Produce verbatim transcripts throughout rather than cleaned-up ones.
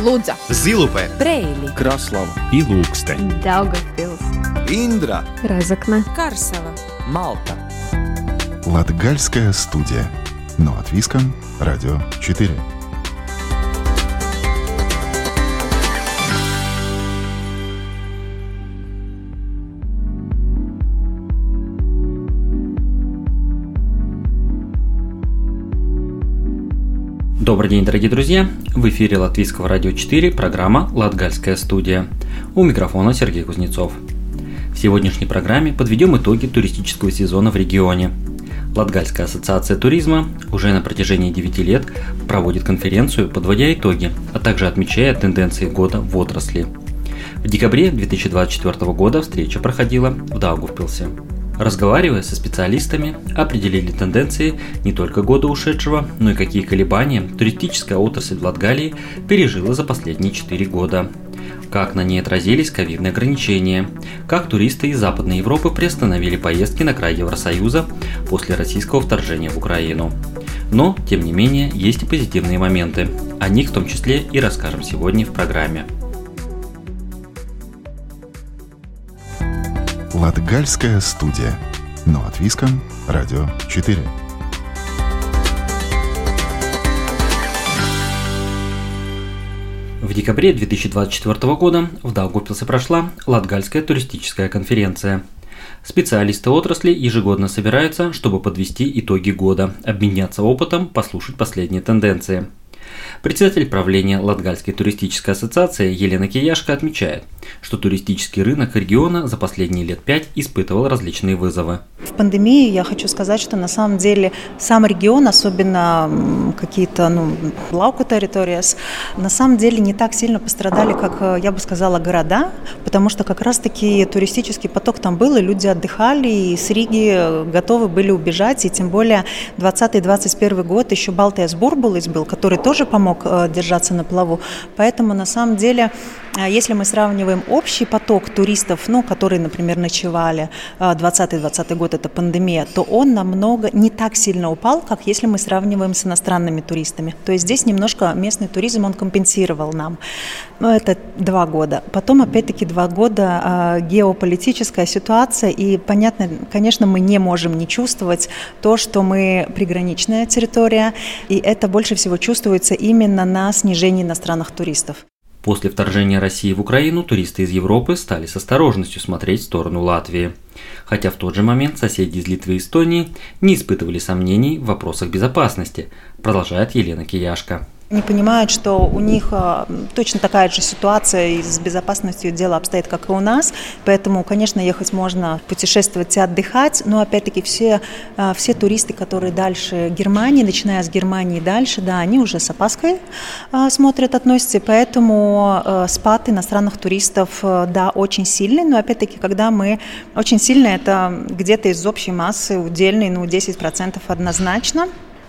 Лудза, Зилупе, Бреили, Краслава и Лукстен, Даугавпилс, Индра, Разокна, Карсела, Малта. Латгальская студия. Но от Виском, Радио четыре. Добрый день, дорогие друзья! В эфире Латвийского радио четыре программа «Латгальская студия». У микрофона Сергей Кузнецов. В сегодняшней программе подведем итоги туристического сезона в регионе. Латгальская ассоциация туризма уже на протяжении девяти лет проводит конференцию, подводя итоги, а также отмечая тенденции года в отрасли. В декабре две тысячи двадцать четвёртого года встреча проходила в Даугавпилсе. Разговаривая со специалистами, определили тенденции не только года ушедшего, но и какие колебания туристическая отрасль в Латгалии пережила за последние четыре года. Как на ней отразились ковидные ограничения, как туристы из Западной Европы приостановили поездки на край Евросоюза после российского вторжения в Украину. Но, тем не менее, есть и позитивные моменты. О них в том числе и расскажем сегодня в программе. Латгальская студия. Но от Виском, Радио четыре. В декабре две тысячи двадцать четвёртого года в Даугавпилсе прошла Латгальская туристическая конференция. Специалисты отрасли ежегодно собираются, чтобы подвести итоги года, обменяться опытом, послушать последние тенденции. Председатель правления Латгальской туристической ассоциации Елена Кияшко отмечает, что туристический рынок региона за последние лет пять испытывал различные вызовы. В пандемии я хочу сказать, что на самом деле сам регион, особенно какие-то ну, лауку территориас, на самом деле не так сильно пострадали, как, я бы сказала, города, потому что как раз-таки туристический поток там был, и люди отдыхали, и с Риги готовы были убежать, и тем более двадцатый-двадцать первый год еще Балтijas бурbulis был, который тоже помог держаться на плаву. Поэтому на самом деле, если мы сравниваем общий поток туристов, ну, которые, например, ночевали, двадцатый-двадцатый год это пандемия, то он намного не так сильно упал, как если мы сравниваем с иностранными туристами. То есть здесь немножко местный туризм он компенсировал нам. Но это два года. Потом опять-таки два года геополитическая ситуация, и понятно, конечно, мы не можем не чувствовать то, что мы приграничная территория, и это больше всего чувствуется именно на снижении иностранных туристов. После вторжения России в Украину туристы из Европы стали с осторожностью смотреть в сторону Латвии. Хотя в тот же момент соседи из Литвы и Эстонии не испытывали сомнений в вопросах безопасности, продолжает Елена Кияшко. Не понимают, что у них точно такая же ситуация и с безопасностью дело обстоит, как и у нас. Поэтому, конечно, ехать можно, путешествовать и отдыхать. Но, опять-таки, все, все туристы, которые дальше Германии, начиная с Германии и дальше, да, они уже с опаской смотрят, относятся. И поэтому спад иностранных туристов, да, очень сильный. Но, опять-таки, когда мы очень сильно, это где-то из общей массы удельный, ну, десять процентов однозначно.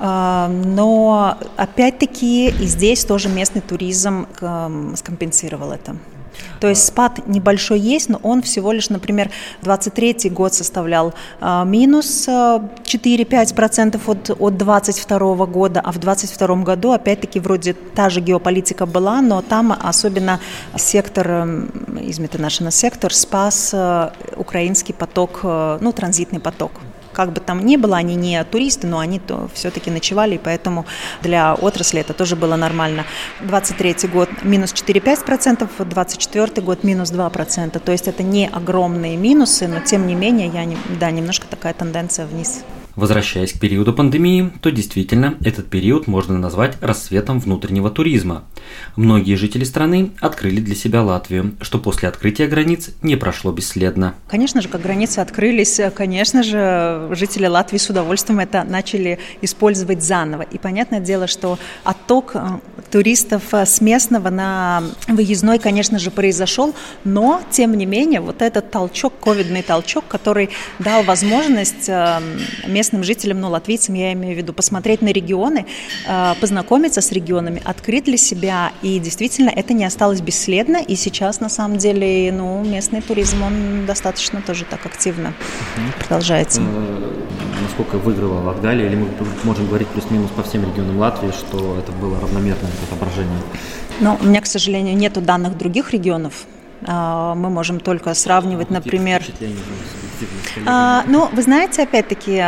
Но, опять-таки, и здесь тоже местный туризм скомпенсировал это. То есть спад небольшой есть, но он всего лишь, например, двадцать третий год составлял минус четыре-пять процентов от, от двадцать второго года, а в двадцать втором году, опять-таки, вроде та же геополитика была, но там особенно сектор, International сектор спас украинский поток, ну, транзитный поток. Как бы там ни было, они не туристы, но они то все-таки ночевали, и поэтому для отрасли это тоже было нормально. двадцать третий год минус четыре-пять процентов, двадцать четвёртый год минус два процента. То есть это не огромные минусы, но тем не менее, я не, да, немножко такая тенденция вниз. Возвращаясь к периоду пандемии, то действительно этот период можно назвать расцветом внутреннего туризма. Многие жители страны открыли для себя Латвию, что после открытия границ не прошло бесследно. Конечно же, как границы открылись, конечно же, жители Латвии с удовольствием это начали использовать заново. И понятное дело, что отток туристов с местного на выездной, конечно же, произошел, но, тем не менее, вот этот толчок, ковидный толчок, который дал возможность местным местным жителям, ну, латвийцам я имею в виду, посмотреть на регионы, познакомиться с регионами, открыть для себя, и действительно это не осталось бесследно, и сейчас на самом деле, ну, местный туризм, он достаточно тоже так активно uh-huh. продолжается. Uh, насколько выиграла Латгалия, или мы можем говорить плюс-минус по всем регионам Латвии, что это было равномерное отображение? Ну, у меня, к сожалению, нету данных других регионов. Мы можем только сравнивать, ну, например... А, ну, вы знаете, опять-таки,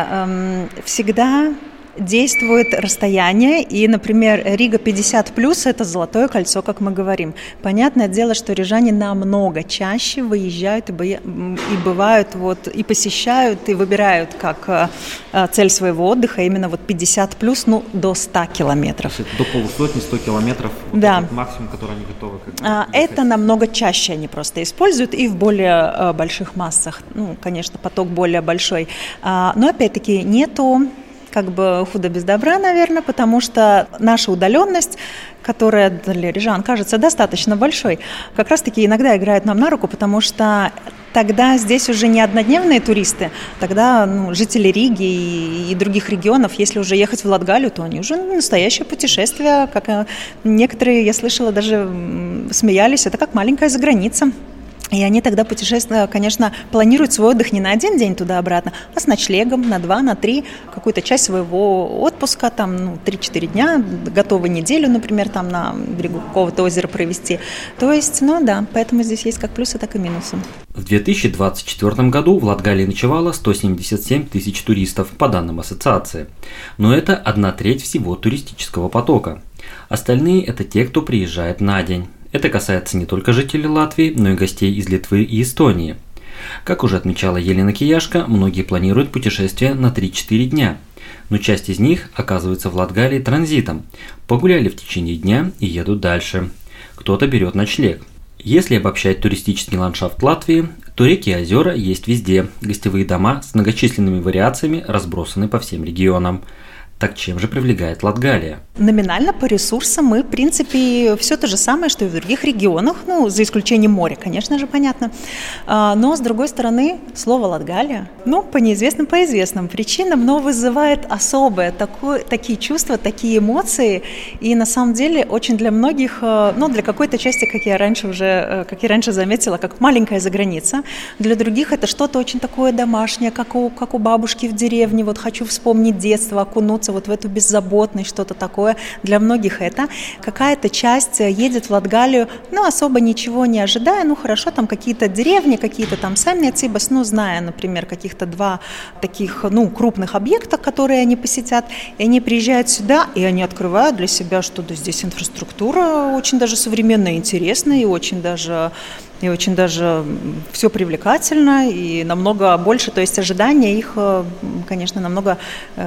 всегда действует расстояние, и, например, Рига пятьдесят плюс – это золотое кольцо, как мы говорим. Понятное дело, что рижане намного чаще выезжают и, бо... и бывают, вот, и посещают, и выбирают как цель своего отдыха именно вот пятьдесят плюс, ну, до ста километров. Это до полусотни, сто километров, вот да. максимум, который они готовы. Как а, это намного чаще они просто используют, и в более а, больших массах. Ну, конечно, поток более большой. А, но, опять-таки, нету как бы худо без добра, наверное, потому что наша удаленность, которая для рижан кажется достаточно большой, как раз-таки иногда играет нам на руку, потому что тогда здесь уже не однодневные туристы, тогда ну, жители Риги и, и других регионов, если уже ехать в Латгалию, то они уже настоящее путешествие, как некоторые, я слышала, даже смеялись, это как маленькая заграница. И они тогда путешествуют, конечно, планируют свой отдых не на один день туда-обратно, а с ночлегом на два, на три, какую-то часть своего отпуска, там, ну, три-четыре дня, готовы неделю, например, там на берегу какого-то озера провести. То есть, ну да, поэтому здесь есть как плюсы, так и минусы. В две тысячи двадцать четвёртом году в Латгалии ночевало сто семьдесят семь тысяч туристов, по данным ассоциации. Но это одна треть всего туристического потока. Остальные – это те, кто приезжает на день. Это касается не только жителей Латвии, но и гостей из Литвы и Эстонии. Как уже отмечала Елена Кияшко, многие планируют путешествие на три-четыре дня, но часть из них оказывается в Латгалии транзитом. Погуляли в течение дня и едут дальше. Кто-то берет ночлег. Если обобщать туристический ландшафт Латвии, то реки и озера есть везде, гостевые дома с многочисленными вариациями разбросаны по всем регионам. Так чем же привлекает Латгалия? Номинально по ресурсам мы, в принципе, все то же самое, что и в других регионах, ну, за исключением моря, конечно же, понятно. А, но, с другой стороны, слово «Латгалия», ну, по неизвестным, по известным причинам, но вызывает особое, такое, такие чувства, такие эмоции, и на самом деле очень для многих, ну, для какой-то части, как я раньше уже, как я раньше заметила, как маленькая заграница, для других это что-то очень такое домашнее, как у, как у бабушки в деревне, вот хочу вспомнить детство, окунуться вот в эту беззаботность, что-то такое. Для многих это. Какая-то часть едет в Латгалию, ну, особо ничего не ожидая, ну, хорошо, там какие-то деревни, какие-то там саймниecības, ну, зная, например, каких-то два таких, ну, крупных объекта, которые они посетят, и они приезжают сюда, и они открывают для себя, что да, здесь инфраструктура очень даже современная, интересная, и очень даже И очень даже все привлекательно и намного больше, то есть ожидания их, конечно, намного,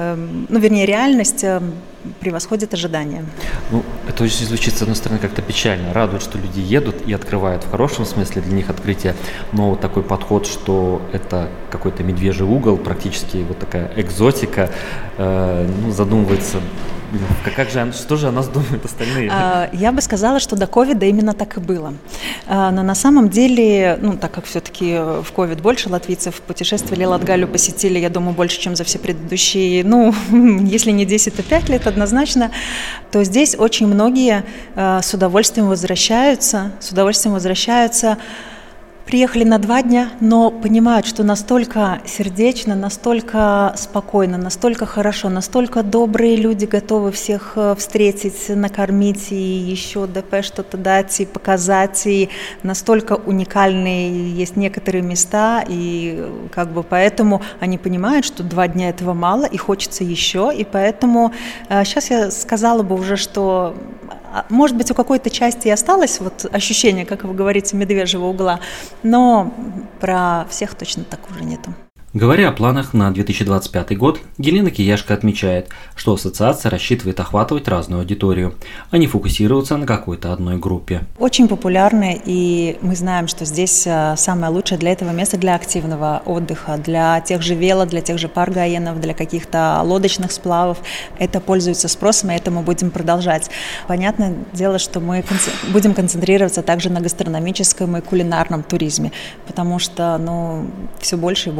ну, вернее, реальность превосходит ожидания. Ну, это очень звучит, с одной стороны, как-то печально. Радует, что люди едут и открывают в хорошем смысле для них открытие, но вот такой подход, что это какой-то медвежий угол, практически вот такая экзотика, э, ну, задумывается. Как же, что же о нас думают остальные? Я бы сказала, что до ковида именно так и было. Но на самом деле, ну, так как все-таки в ковид больше латвийцев путешествовали, Латгалию посетили, я думаю, больше, чем за все предыдущие, ну, если не десять, то пять лет однозначно, то здесь очень многие с удовольствием возвращаются, с удовольствием возвращаются, приехали на два дня, но понимают, что настолько сердечно, настолько спокойно, настолько хорошо, настолько добрые люди готовы всех встретить, накормить и еще ДП что-то дать и показать, и настолько уникальные есть некоторые места, и как бы поэтому они понимают, что два дня этого мало, и хочется еще, и поэтому сейчас я сказала бы уже, что может быть, у какой-то части и осталось вот ощущение, как вы говорите, медвежьего угла, но про всех точно так уже нету. Говоря о планах на две тысячи двадцать пятый год, Елена Кияшко отмечает, что ассоциация рассчитывает охватывать разную аудиторию, а не фокусироваться на какой-то одной группе. Очень популярны, и мы знаем, что здесь самое лучшее для этого место для активного отдыха, для тех же вело, для тех же паргаенов, для каких-то лодочных сплавов. Это пользуется спросом, и это мы будем продолжать. Понятное дело, что мы будем концентрироваться также на гастрономическом и кулинарном туризме, потому что, ну, все больше и больше сейчас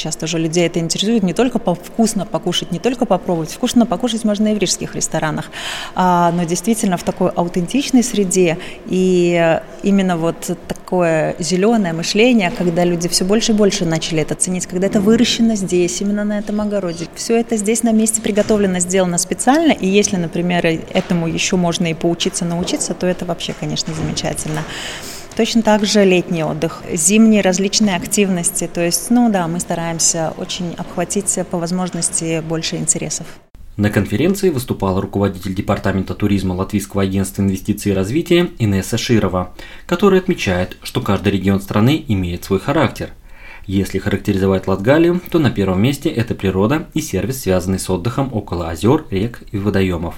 часто уже людей это интересует, не только вкусно покушать, не только попробовать. Вкусно покушать можно и в рижских ресторанах, а, но действительно в такой аутентичной среде. И именно вот такое зеленое мышление, когда люди все больше и больше начали это ценить, когда это выращено здесь, именно на этом огороде. Все это здесь на месте приготовлено, сделано специально. И если, например, этому еще можно и поучиться, научиться, то это вообще, конечно, замечательно. Точно так же летний отдых, зимние различные активности. То есть, ну да, мы стараемся очень обхватить по возможности больше интересов. На конференции выступала руководитель департамента туризма Латвийского агентства инвестиций и развития Инесса Широва, которая отмечает, что каждый регион страны имеет свой характер. Если характеризовать Латгалию, то на первом месте это природа и сервис, связанный с отдыхом около озер, рек и водоемов.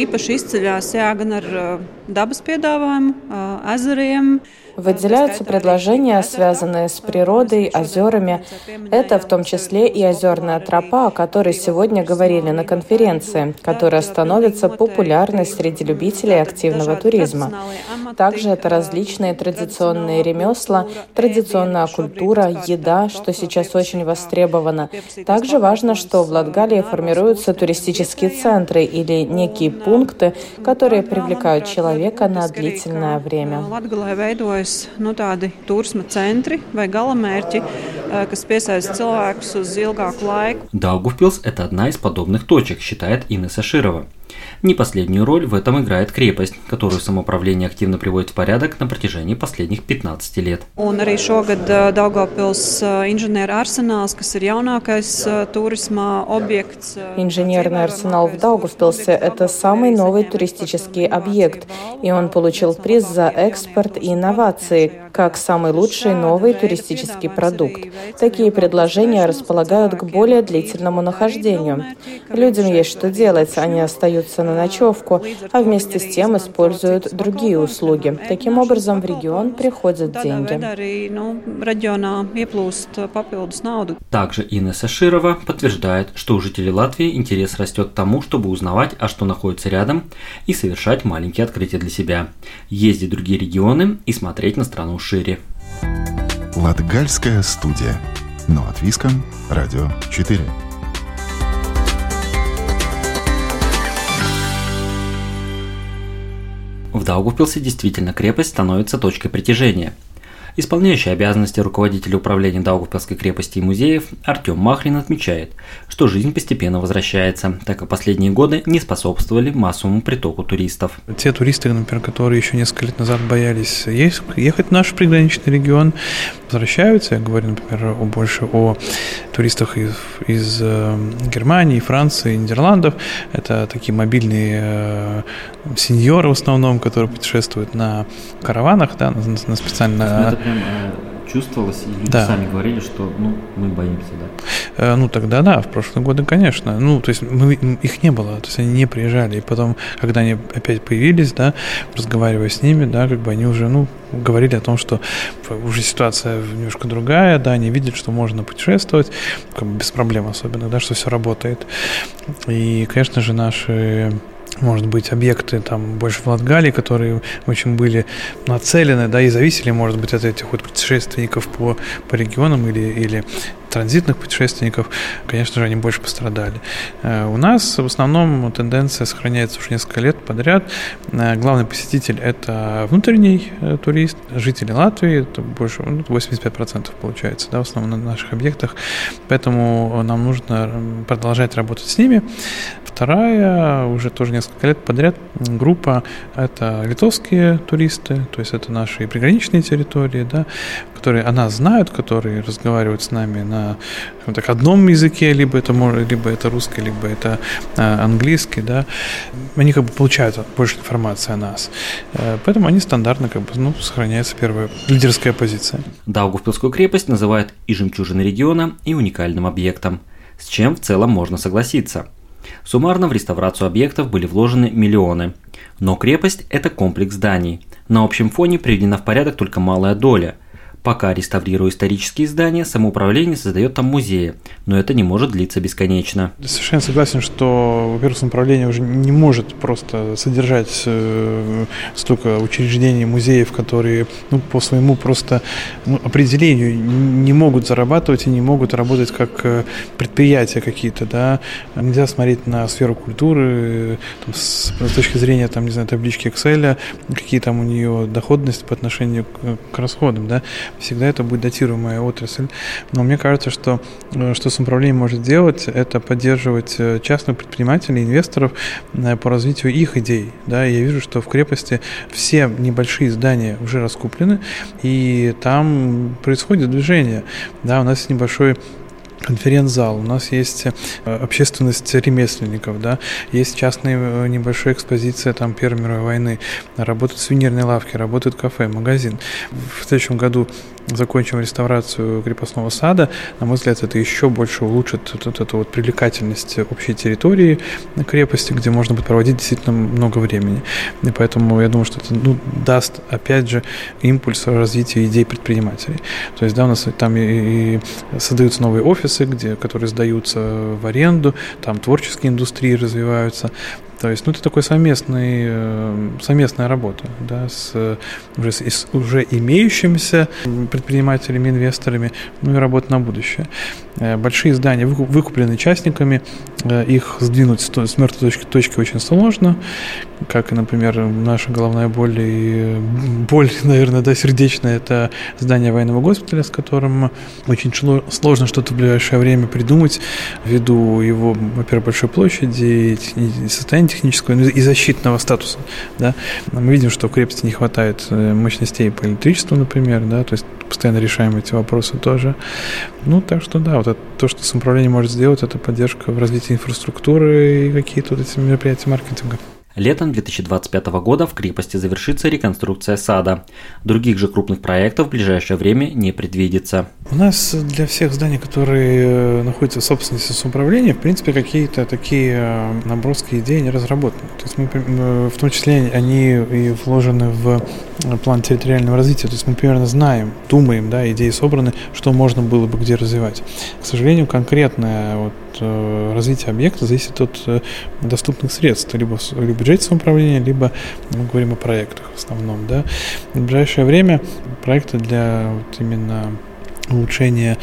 Выделяются предложения, связанные с природой, озерами. Это в том числе и озерная тропа, о которой сегодня говорили на конференции, которая становится популярной среди любителей активного туризма. Также это различные традиционные ремесла, традиционная культура, еда, что сейчас очень востребовано. Также важно, что в Латгалии формируются туристические центры или некие пункты, которые привлекают человека на длительное время. Nu, tādi turisma centri vai galamērķi, kas piesaista cilvēkus uz ilgāku laikу. Даугавпилс – это одна из подобных точек, считает Инесса Широва. Не последнюю роль в этом играет крепость, которую самоуправление активно приводит в порядок на протяжении последних пятнадцати лет. Un arī šogad Daugavpils inženieru arsenāls, kas ir jaunākais turisma objekts. Инженерный арсенал в Даугавпилсе – это самый новый туристический объект, и он получил приз за экспорт и инновации, как самый лучший новый туристический продукт. Такие предложения располагают к более длительному нахождению. Людям есть что делать, они остаются на ночевку, а вместе с тем используют другие услуги. Таким образом, в регион приходят деньги. Также Инесса Широва подтверждает, что у жителей Латвии интерес растет к тому, чтобы узнавать, а что находится рядом, и совершать маленькие открытия для себя, ездить в другие регионы и смотреть на страну шире. Латгальская студия. Но от Виском. Радио четыре. В Даугавпилсе действительно крепость становится точкой притяжения. Исполняющий обязанности руководителя управления Даугавпилской крепости и музеев Артем Махрин отмечает, что жизнь постепенно возвращается, так как последние годы не способствовали массовому притоку туристов. Те туристы, например, которые еще несколько лет назад боялись ехать в наш приграничный регион, возвращаются. Я говорю, например, больше о туристах из, из Германии, Франции, Нидерландов. Это такие мобильные сеньоры в основном, которые путешествуют на караванах, да, на, на специально... Это прям чувствовалось, и люди да. сами говорили, что ну, мы боимся, да? Ну, тогда да, в прошлые годы, конечно. Ну, то есть мы, их не было, то есть они не приезжали. И потом, когда они опять появились, да, разговаривая с ними, да, как бы они уже, ну, говорили о том, что уже ситуация немножко другая, да, они видят, что можно путешествовать, как бы без проблем особенно, да, что все работает. И, конечно же, наши... может быть, объекты там больше в Латгалии, которые очень были нацелены, да, и зависели, может быть, от этих вот путешественников по, по регионам или, или транзитных путешественников, конечно же, они больше пострадали. У нас в основном тенденция сохраняется уже несколько лет подряд. Главный посетитель – это внутренний турист, жители Латвии, это больше восемьдесят пять процентов получается, да, в основном на наших объектах, поэтому нам нужно продолжать работать с ними. Вторая, уже тоже несколько лет подряд, группа – это литовские туристы, то есть это наши приграничные территории, да, которые о нас знают, которые разговаривают с нами на так, одном языке, либо это, либо это русский, либо это а, английский, да. Они как бы получают больше информации о нас. Поэтому они стандартно как бы, ну, сохраняется первая лидерская позиция. Даугавпилскую крепость называют и жемчужиной региона, и уникальным объектом, с чем в целом можно согласиться. Суммарно в реставрацию объектов были вложены миллионы. Но крепость – это комплекс зданий. На общем фоне приведена в порядок только малая доля. Пока, реставрируя исторические здания, самоуправление создает там музеи, но это не может длиться бесконечно. Совершенно согласен, что, во-первых, самоуправление уже не может просто содержать э, столько учреждений, музеев, которые ну, по своему просто ну, определению не могут зарабатывать и не могут работать как предприятия какие-то. Да? Нельзя смотреть на сферу культуры там, с, с точки зрения там, не знаю, таблички Excel, какие там у нее доходности по отношению к, к расходам. Да? Всегда это будет датируемая отрасль. Но мне кажется, что, что самоуправление может делать, это поддерживать частных предпринимателей, инвесторов по развитию их идей. Да? И я вижу, что в крепости все небольшие здания уже раскуплены, и там происходит движение. Да? У нас есть небольшой конференц-зал, у нас есть общественность ремесленников, да, есть частная небольшая экспозиция там, Первой мировой войны, работают сувенирные лавки, работает кафе, магазин. В следующем году закончим реставрацию крепостного сада. На мой взгляд, это еще больше улучшит вот, вот эту вот привлекательность общей территории крепости, где можно будет проводить действительно много времени. И поэтому я думаю, что это ну, даст, опять же, импульс развития идей предпринимателей. То есть, да, у нас там и, и создаются новые офисы, где, которые сдаются в аренду, там творческие индустрии развиваются. То есть, ну, это такой совместный, совместная работа, да, с уже, с уже имеющимися предпринимателями, инвесторами, ну и работа на будущее. Большие здания выкуплены частниками, их сдвинуть с мертвой точки, точки очень сложно, как, например, наша головная боль и боль, наверное, да, сердечная, это здание военного госпиталя, с которым очень сложно что-то в ближайшее время придумать ввиду его, во-первых, большой площади и состояния технического и защитного статуса. Да. Мы видим, что в крепости не хватает мощностей по электричеству, например, да, то есть постоянно решаем эти вопросы тоже. Ну, так что да, вот это, то, что самоуправление может сделать, это поддержка в развитии инфраструктуры и какие-то вот эти мероприятия маркетинга. Летом две тысячи двадцать пятого года в крепости завершится реконструкция сада. Других же крупных проектов в ближайшее время не предвидится. У нас для всех зданий, которые находятся в собственности самоуправления, в принципе, какие-то такие наброски идей не разработаны. То есть мы, в том числе они и вложены в план территориального развития. То есть мы примерно знаем, думаем, да, идеи собраны, что можно было бы где развивать. К сожалению, конкретное вот, развитие объекта зависит от доступных средств, либо бюджет самоуправления, либо мы говорим о проектах в основном. Да. В ближайшее время проекты для вот именно улучшения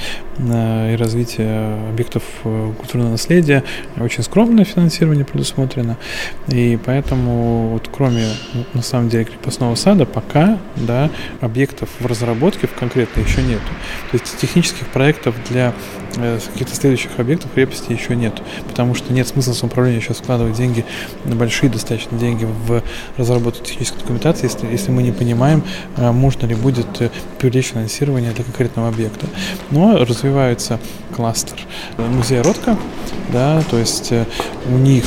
и развития объектов культурного наследия очень скромное финансирование предусмотрено, и поэтому вот кроме на самом деле крепостного сада пока да, объектов в разработке в конкретно еще нету. То есть технических проектов для каких-то следующих объектов крепости еще нет, потому что нет смысла самоуправления сейчас вкладывать деньги, большие достаточно деньги в разработку технической документации, если, если мы не понимаем, можно ли будет привлечь финансирование для конкретного объекта. Но развивается кластер музея Ротко, да, то есть у них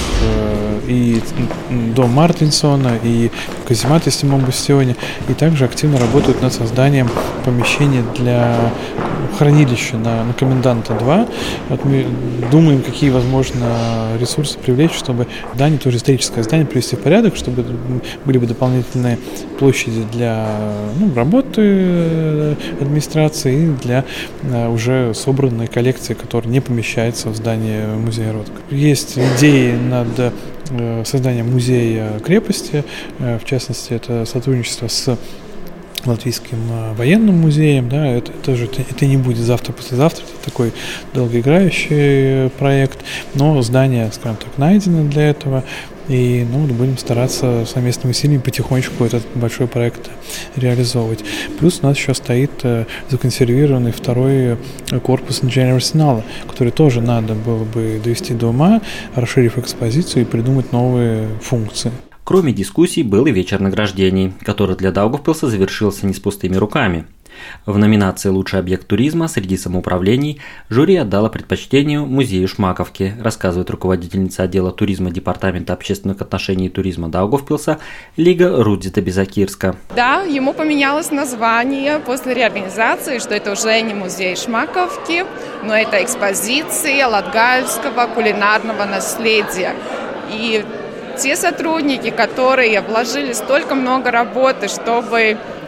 и дом Мартинсона, и казематы в Седьмом бастионе, и также активно работают над созданием помещений для хранилища на, на Коменданта два. Вот мы думаем, какие возможно ресурсы привлечь, чтобы здание, тоже историческое здание, привести в порядок, чтобы были бы дополнительные площади для ну, работы администрации и для уже собранной коллекции, которая не помещается в здании музея Ротко. Есть идеи над созданием музея крепости, в частности, это сотрудничество с Латвийским военным музеем, да, это тоже это, это не будет завтра-послезавтра, это такой долгоиграющий проект, но здание, скажем так, найдено для этого, и ну, будем стараться совместными усилиями потихонечку этот большой проект реализовывать. Плюс у нас еще стоит законсервированный второй корпус инженерного арсенала, который тоже надо было бы довести до ума, расширив экспозицию и придумать новые функции. Кроме дискуссий, был и вечер награждений, который для Даугавпилса завершился не с пустыми руками. В номинации «Лучший объект туризма» среди самоуправлений жюри отдало предпочтению музею Шмаковки, рассказывает руководительница отдела туризма Департамента общественных отношений и туризма Даугавпилса Лига Рудзита Безакирска. Да, ему поменялось название после реорганизации, что это уже не музей Шмаковки, но это экспозиция латгальского кулинарного наследия. И те сотрудники, которые вложили столько много работы, чтобы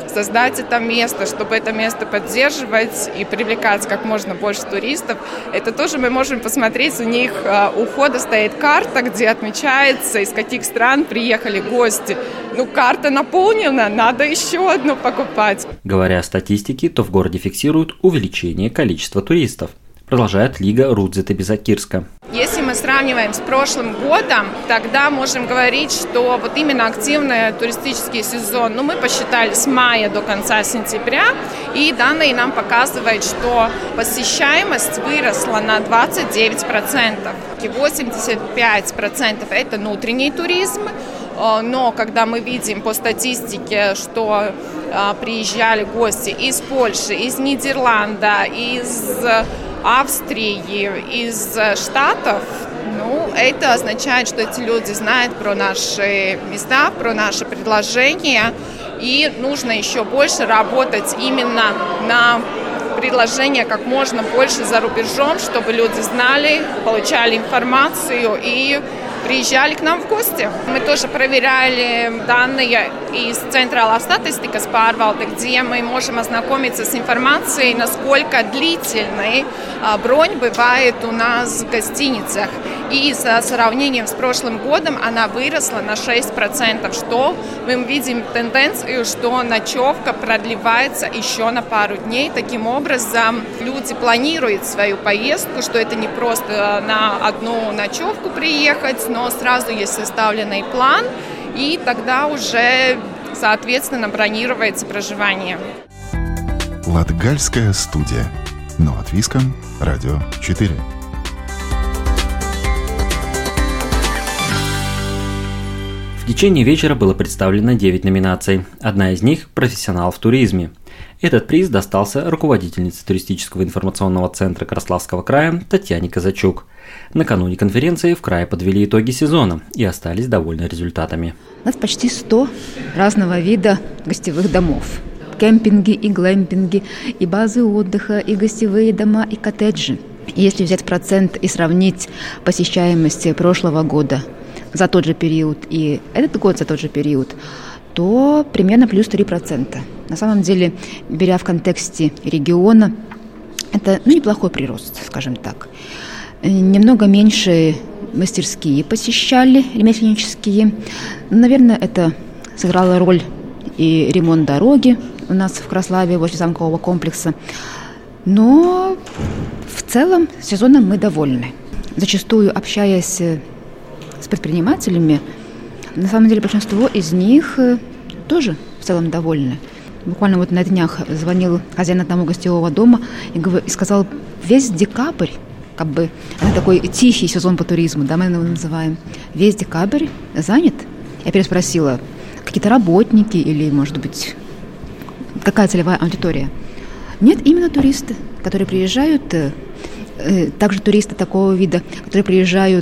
создать это место, чтобы это место поддерживать и привлекать как можно больше туристов. Это тоже мы можем посмотреть, у них у входа стоит карта, где отмечается, из каких стран приехали гости. Ну, карта наполнена, надо еще одну покупать. Говоря о статистике, то в городе фиксируют увеличение количества туристов. Продолжает Лига Рудзита Безакирска. Если мы сравниваем с прошлым годом, тогда можем говорить, что вот именно активный туристический сезон, ну, мы посчитали с мая до конца сентября, и данные нам показывают, что посещаемость выросла на двадцать девять процентов. восемьдесят пять процентов это внутренний туризм, но когда мы видим по статистике, что приезжали гости из Польши, из Нидерланда, из Австрии, из Штатов, ну, это означает, что эти люди знают про наши места, про наши предложения, и нужно еще больше работать именно на предложения как можно больше за рубежом, чтобы люди знали, получали информацию и приезжали к нам в гости. Мы тоже проверяли данные из Центрālās statistikas pārvalde, где мы можем ознакомиться с информацией, насколько длительной бронь бывает у нас в гостиницах. И со сравнением с прошлым годом она выросла на шесть процентов, что мы видим тенденцию, что ночевка продлевается еще на пару дней. Таким образом, люди планируют свою поездку, что это не просто на одну ночевку приехать, но сразу есть составленный план, и тогда уже, соответственно, бронируется проживание. Латгальская студия. Но от Виском. Радио четыре. В течение вечера было представлено девять номинаций. Одна из них – «Профессионал в туризме». Этот приз достался руководительнице туристического информационного центра Краславского края Татьяне Казачук. Накануне конференции в крае подвели итоги сезона и остались довольны результатами. У нас почти сто разного вида гостевых домов. Кемпинги и глэмпинги, и базы отдыха, и гостевые дома, и коттеджи. Если взять процент и сравнить посещаемость прошлого года за тот же период и этот год за тот же период, то примерно плюс три процента. На самом деле, беря в контексте региона, это ну, неплохой прирост, скажем так. Немного меньше мастерские посещали, ремесленнические. Наверное, это сыграло роль и ремонт дороги у нас в Краславе возле замкового комплекса. Но в целом сезоном мы довольны. Зачастую, общаясь с предпринимателями, на самом деле большинство из них тоже в целом довольны. Буквально вот на днях звонил хозяин одного гостевого дома и сказал, весь декабрь, как бы это такой тихий сезон по туризму, да, мы его называем, весь декабрь занят. Я переспросила, какие-то работники или, может быть, какая целевая аудитория? Нет, именно туристы, которые приезжают, также туристы такого вида, которые приезжают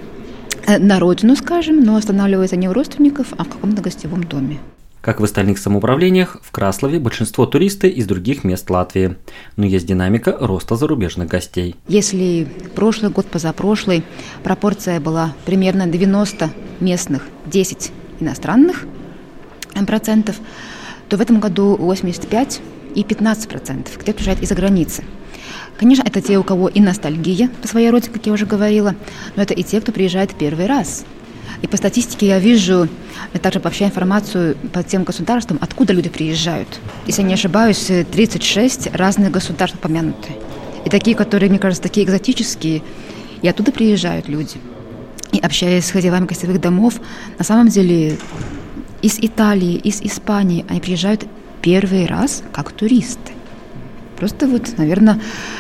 на родину, скажем, но останавливаются не у родственников, а в каком-то гостевом доме. Как в остальных самоуправлениях, в Краславе большинство туристы из других мест Латвии. Но есть динамика роста зарубежных гостей. Если прошлый год, позапрошлый, пропорция была примерно девяносто местных, десять иностранных процентов, то в этом году восемьдесят пять и пятнадцать процентов, кто приезжает из-за границы. Конечно, это те, у кого и ностальгия по своей родине, как я уже говорила, но это и те, кто приезжает первый раз. И по статистике я вижу, я также пообщаю информацию по тем государствам, откуда люди приезжают. Если я не ошибаюсь, тридцать шесть разных государств упомянуты. И такие, которые, мне кажется, такие экзотические, и оттуда приезжают люди. И общаясь с хозяевами гостевых домов, на самом деле из Италии, из Испании они приезжают первый раз как туристы. Просто вот, наверное,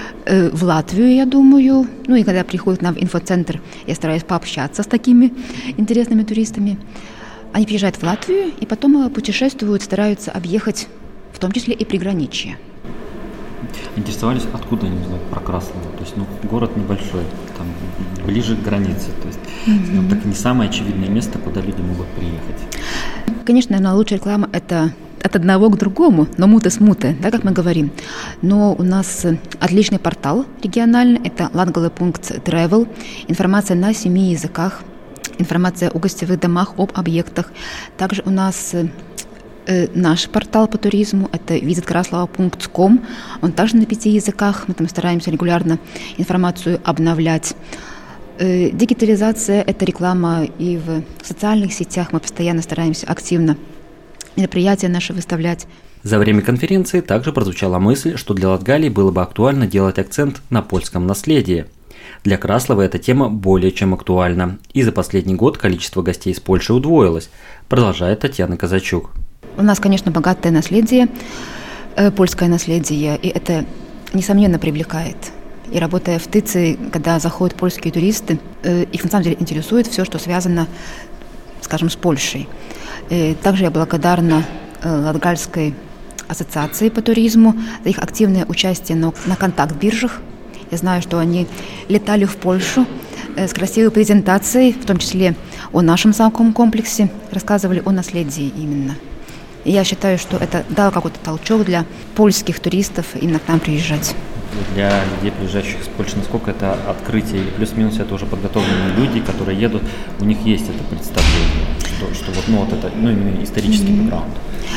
в Латвию, я думаю, ну и когда приходят к нам в инфоцентр, я стараюсь пообщаться с такими интересными туристами. Они приезжают в Латвию и потом путешествуют, стараются объехать, в том числе и приграничье. Интересовались, откуда они узнают про Краславу? То есть, ну, город небольшой, там, ближе к границе. То есть, mm-hmm. так не самое очевидное место, куда люди могут приехать. Конечно, наверное, лучшая реклама – это от одного к другому, но муте-смуте, да, как мы говорим. Но у нас отличный портал региональный, это latgale точка travel, информация на семи языках, информация о гостевых домах, об объектах. Также у нас Наш портал по туризму – это визит краслова точка ком. Он также на пяти языках. Мы там стараемся регулярно информацию обновлять. Дигитализация – это реклама и в социальных сетях. Мы постоянно стараемся активно мероприятия наши выставлять. За время конференции также прозвучала мысль, что для Латгалии было бы актуально делать акцент на польском наследии. Для Краслова эта тема более чем актуальна. И за последний год количество гостей из Польши удвоилось, продолжает Татьяна Казачук. У нас, конечно, богатое наследие, э, польское наследие, и это, несомненно, привлекает. И работая в ТИЦе, когда заходят польские туристы, э, их на самом деле интересует все, что связано, скажем, с Польшей. И также я благодарна э, Латгальской ассоциации по туризму за их активное участие на, на контакт-биржах. Я знаю, что они летали в Польшу э, с красивой презентацией, в том числе о нашем замковом комплексе, рассказывали о наследии именно. И я считаю, что это дало какой-то толчок для польских туристов именно к нам приезжать. Для людей, приезжающих из Польши, насколько это открытие или плюс-минус это уже подготовленные люди, которые едут, у них есть это представление, что, что вот, ну, вот это, ну, именно исторический mm-hmm. бэкграунд?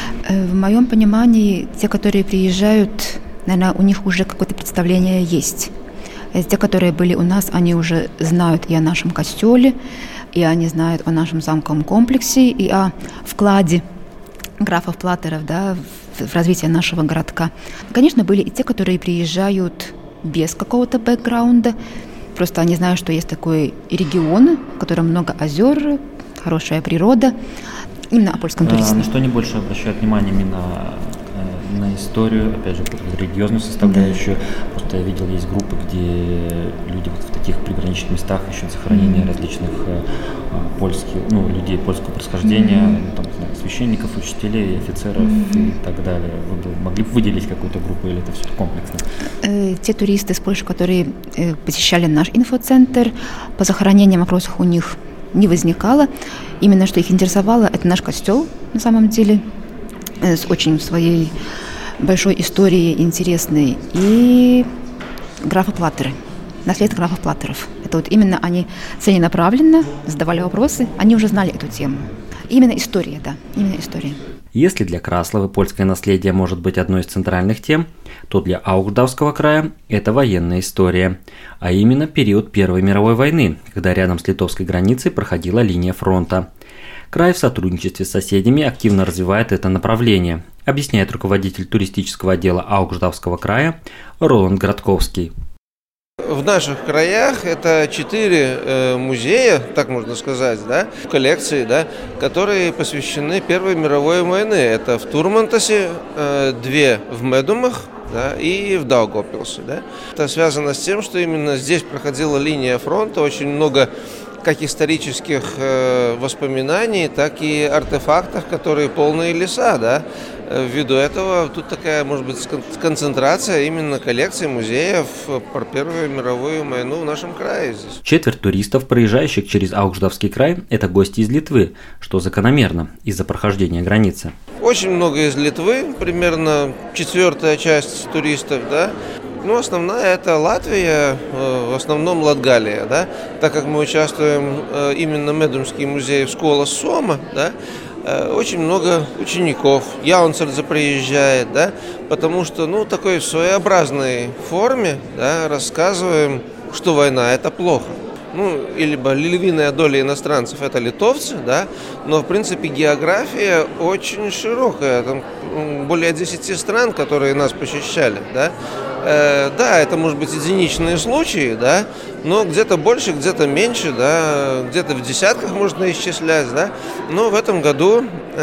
В моем понимании, те, которые приезжают, наверное, у них уже какое-то представление есть. Те, которые были у нас, они уже знают и о нашем костеле, и они знают о нашем замковом комплексе, и о вкладе графов Платтеров, да, в, в развитие нашего городка. Конечно, были и те, которые приезжают без какого-то бэкграунда. Просто они знают, что есть такой регион, в котором много озер, хорошая природа. Именно о польском туризме. А на что они больше обращают внимание? Именно на историю, опять же, религиозную составляющую. Да. Просто я видел, есть группы, где люди вот в таких приграничных местах ищут захоронения mm-hmm. различных э, польских, ну, людей польского происхождения, mm-hmm. там, священников, учителей, офицеров mm-hmm. и так далее. Вы бы могли бы выделить какую-то группу или это все комплексно? Э, те туристы из Польши, которые э, посещали наш инфоцентр, по захоронениям вопросов у них не возникало. Именно что их интересовало, это наш костел на самом деле, э, с очень своей большой историей интересной, и графы Платтеры, наследие графов Платтеров. Это вот именно они целенаправленно задавали вопросы, они уже знали эту тему. Именно история, да, именно история. Если для Краслова польское наследие может быть одной из центральных тем, то для Аугждавского края это военная история, а именно период Первой мировой войны, когда рядом с литовской границей проходила линия фронта. Край в сотрудничестве с соседями активно развивает это направление, объясняет руководитель туристического отдела Аугждавского края Роланд Градковский. В наших краях это четыре э, музея, так можно сказать, да, коллекции, да, которые посвящены Первой мировой войне. Это в Турмантасе, э, две в Медумах, да, и в Даугавпилсе. Да. Это связано с тем, что именно здесь проходила линия фронта, очень много как исторических э, воспоминаний, так и артефактов, которые полные леса, да. Ввиду этого тут такая, может быть, концентрация именно коллекций музеев про Первую мировую войну в нашем крае здесь. Четверть туристов, проезжающих через Аугждавский край, это гости из Литвы, что закономерно из-за прохождения границы. Очень много из Литвы, примерно четвертая часть туристов, да. Ну, основная это Латвия, в основном Латгалия, да, так как мы участвуем именно в Медумский музей в Скола Сома, да, очень много учеников. Яунцердзе приезжает, да, потому что, ну, такой в своеобразной форме, да, рассказываем, что война это плохо. Ну, либо львиная доля иностранцев это литовцы, да, но, в принципе, география очень широкая, там более десяти стран, которые нас посещали, да. Э, да, это, может быть, единичные случаи, да, но где-то больше, где-то меньше, да, где-то в десятках можно исчислять, да, но в этом году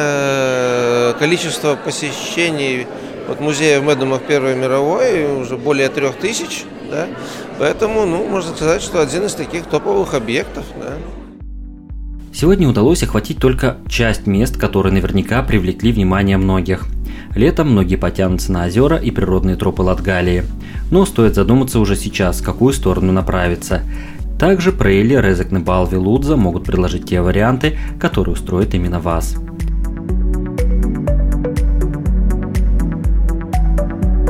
э, количество посещений вот, музея в Медумах Первой мировой уже более трех тысяч, да, поэтому, ну, можно сказать, что один из таких топовых объектов, да. Сегодня удалось охватить только часть мест, которые наверняка привлекли внимание многих. Летом многие потянутся на озера и природные тропы Латгалии, но стоит задуматься уже сейчас, в какую сторону направиться. Также Прейли, Резекне, Балви, Лудза могут предложить те варианты, которые устроят именно вас.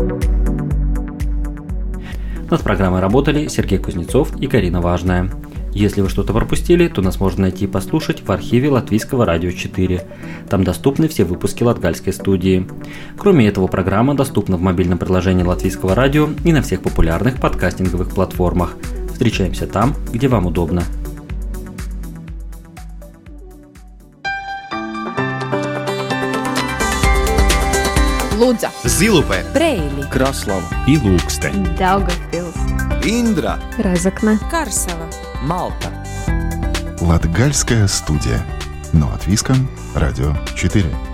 Над программой работали Сергей Кузнецов и Карина Важная. Если вы что-то пропустили, то нас можно найти и послушать в архиве Латвийского радио четыре. Там доступны все выпуски Латгальской студии. Кроме этого, программа доступна в мобильном приложении Латвийского радио и на всех популярных подкастинговых платформах. Встречаемся там, где вам удобно. Лудза, Зилупе, Брейли, Краслава и Лукстен, Даугавпилс, Индра, Разокна, Карсела, Малта. Латгальская студия. Но от Виском, Радио четыре.